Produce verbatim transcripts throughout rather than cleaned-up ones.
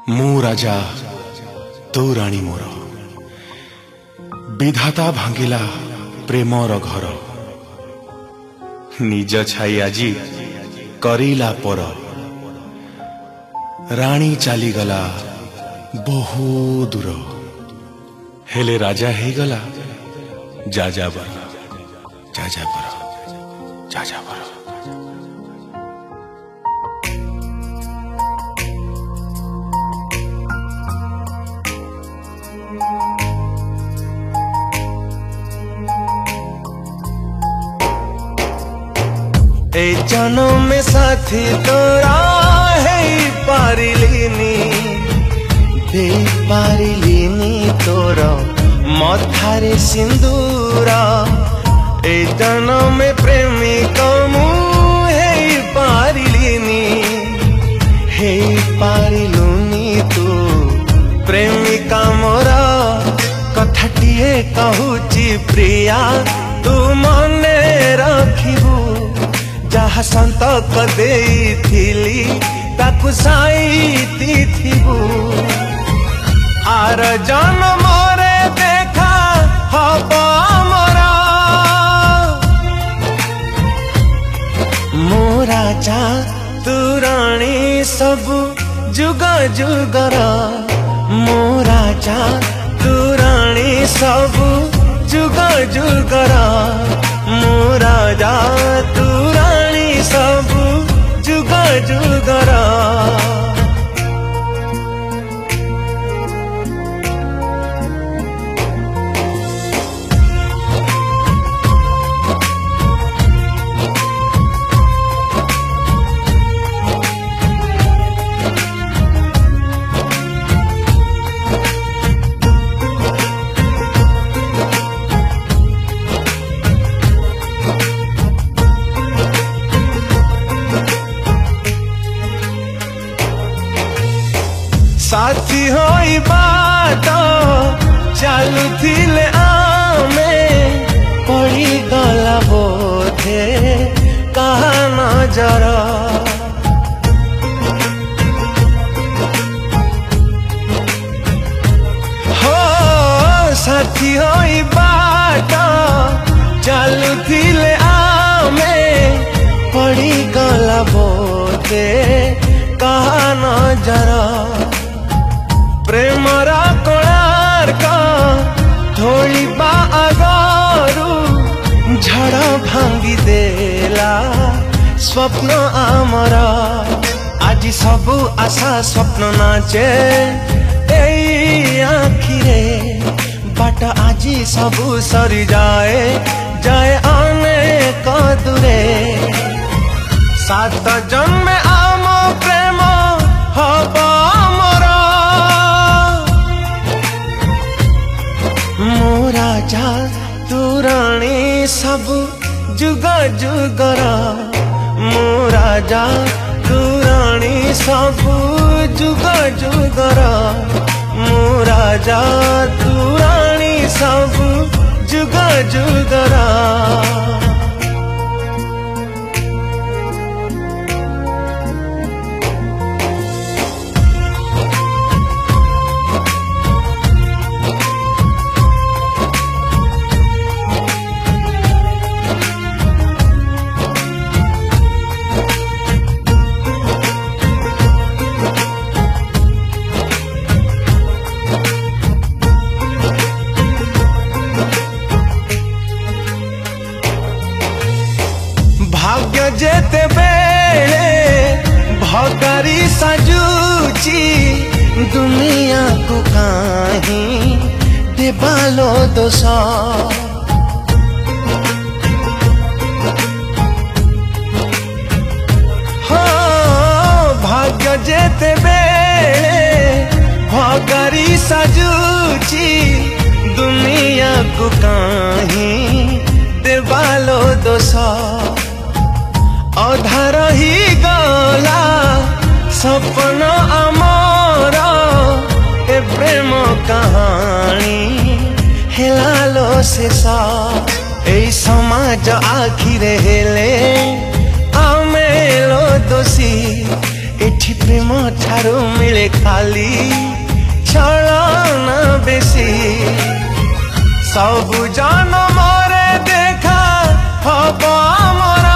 मु राजा तू राणी मोर विधाता भांगिला प्रेमर घर निज छाई आजी करिला पर राणी चली गला बहु दूर हेले राजा हे गला जा जा बर जा जा बर जा जा बर। ए जन्म में साथी तोरा है पारिलिनी दे पारिलिनी तोरा मथारे सिंदूरा। ए जन्म में प्रेमी कमु है पारिलिनी है पारिलुनी तू प्रेमिका मोरा। कथाटिए कहूची प्रिया तू मने रखिबू जहा संतक देइथिली ताकु साईती थिबू। आर जन्म रे देखा हबा मोरा मो राजा तू राणी सबु जुग जुगर। मो राजा तू राणी सबु जुग जुगर। मो राजा तू राणी सबु जुग जुगर। साथी होई बाट चलुथिले आमे पड़ी गला बोधे कहा नजर। हो साथी होई बाट चलुथिले आमे पड़ी गला बोधे कहा नजर। प्रेमरा कोणार्क धोइबा आगरू झड़ भांगी देला स्वप्न आमर। आज सबु आशा स्वप्न नाचे एई आखिरे बाट आज सबु सरी जाए जाए अनेक दूरे। सात जन्म आम प्रेम हबा मो राजा तू राणी सबु जुग जुगर। मो राजा तू राणी सबु जुग जुगर। मो राजा तू राणी सबु जुग जुगर। भाग्य जेते बेले भगारी साजुची दुनिया को काहीं देबालो दोष। हो भाग्य जेते बेले भगारी साजुची दुनिया को काहीं देबालो दोष। अधार ही गला सपना आमर ए प्रेम कहानी हेलालो शेष। ए समाज आखिरे हेले आमेलो दोषी एठी प्रेम ଠାରୁ ମିଳେ ଖାଲି ଛଳନା ବେଶୀ ସବୁ ଜନମରେ ଦେଖା ହବ ଆମର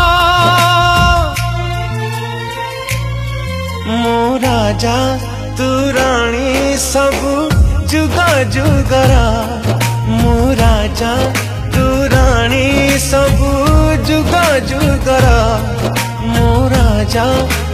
ମୋ ରାଜା ତୁ ରାଣୀ ସବୁ ଯୁଗ ଯୁଗର ମୋ ରାଜା ତୁ ରାଣୀ ସବୁ ଯୁଗ ଯୁଗର ମୋ ରାଜା